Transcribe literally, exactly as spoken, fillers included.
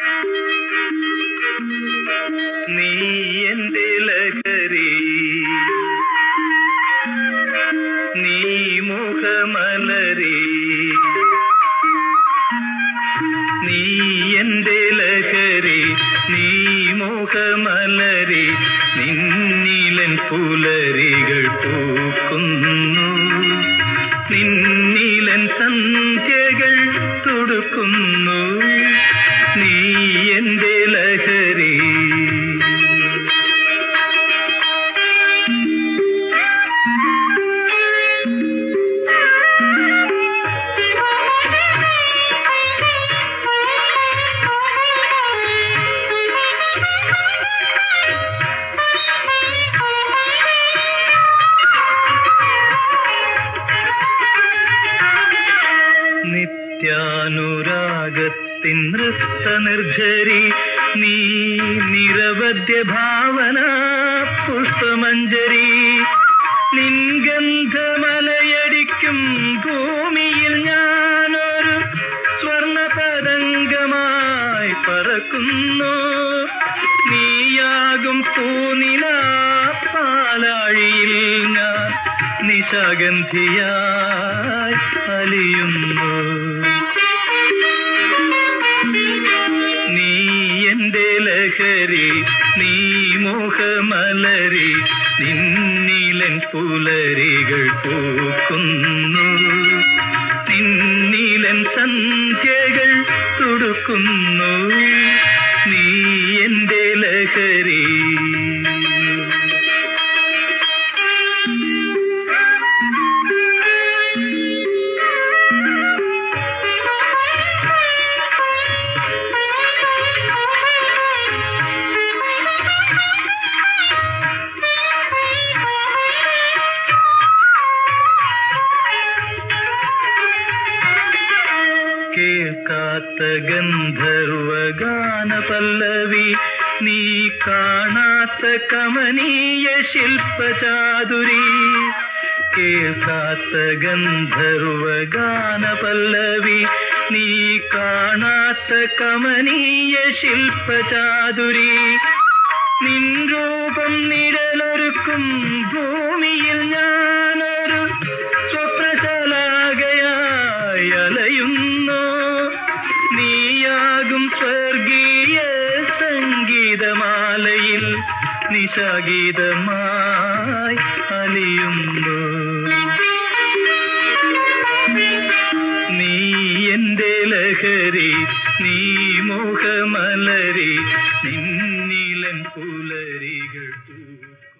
നീ എന്റെ ലഹരി, നീ മുഖമലരി, നീ എന്റെ ലഹരി, നീ മുഖമലരി, നിന്നിലൻ പുലരികൾ പൂക്കുന്നു, നിന്നിലൻ സന്ധ്യകൾ തുടുക്കുന്നു, നീ എന്റെ ലഹരി. നിത്യാനുരാഗത്തിൻ നൃത്തനിർഝരി, നീ നിരവധ്യ ഭാവന പുഷ്പമഞ്ജരി, നിൻഗന്ധമലയടിക്കും ഭൂമിയിൽ ഞാനൊരു സ്വർണ പതംഗമായി പറക്കുന്നു, നീയാകും പൂനിലാ പാലാഴിയിൽ ഞാൻ നിശാഗന്ധിയായി അലിയുന്നു, നീ എന്റെ ലഹരി, നീ മുഖമലരി, നിന്നിലൻ പുലരികൾ പൂക്കുന്നു, നിന്നിലൻ സന്ധ്യകൾ തുടുക്കുന്നു, നീ എന്റെ ലഹരി. കേൾക്കാത്ത ഗന്ധർവഗാന പല്ലവി, നീ കാണാത്ത കമനീയ ശില്പചാതുരി, കേൾക്കാത്ത ഗന്ധർവഗാന പല്ലവി, നീ കാണാത്ത കമനീയ ശില്പചാതുരി, നിൻ രൂപം നിഴലൊരുക്കും ഭൂമിയിൽ ഞാനൊരു സ്വപ്നശലാകയായി അലയുന്നു, നീയാകും സ്വർഗീയ സംഗീതമാലയിൽ നിശാഗീതമായി അലിയുന്നു, നീ എന്റെ ലഹരി, നീ മുഖമലരി, നിന്നിലൻ പുലരികൾ.